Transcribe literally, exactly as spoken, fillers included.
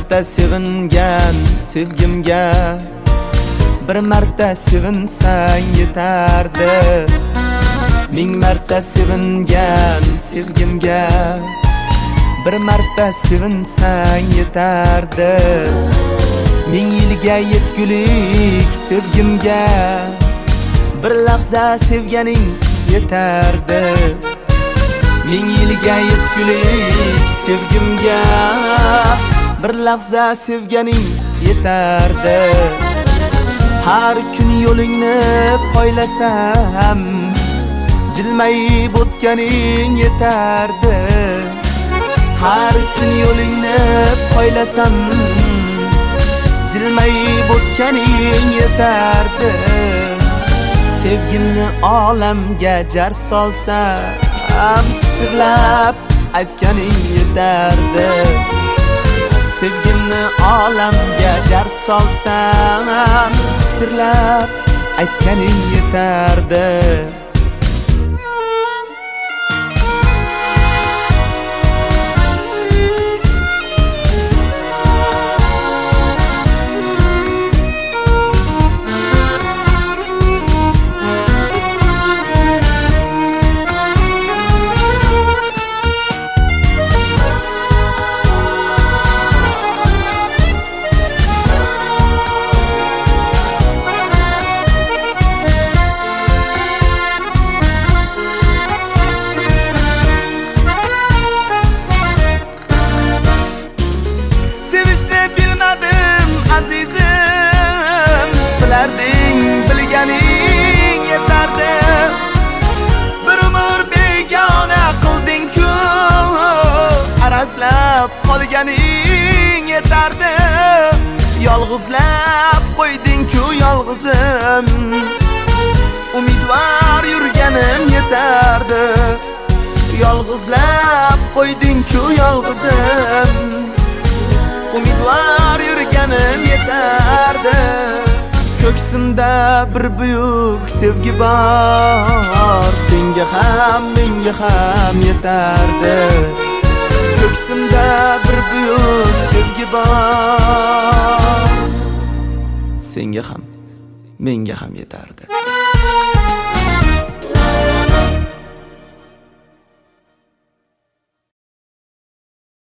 marta sevingan sevgimga bir marta sevinsang yetardi. Ming marta sevingan sevgimga bir marta sevinsang yetardi. Ming yilga yetgulik sevgimga bir lahza sevganing yetardi. Ming yilga yetgulik sevgimga bir lahza sevganing yetardi. Har kun yo'lingni poylasam jilmayib o'tganing yetardi. Har kun yo'lingni poylasam jilmayib o'tganing yetardi. Sevgimni olamga jar solsam pichirlab aytganing yetardi. Sevgimni olamga jar solsam pichirlab aytganing yetardi. Azizim, bilarding bilganing yetardi. Bir umr begona qilding-ku, arazlab qolganing yetardi. Yolg'izlab qo'yding-ku yolg'izim, umidvor yurganim yetardi. Yolg'izlab qo'yding-ku yolg'izim, umidvor yurganim yetardi. Ko'ksimda bir buyuk sevgi bor, senga ham menga ham yetardi. Ko'ksimda bir buyuk sevgi bor, senga ham menga ham yetardi.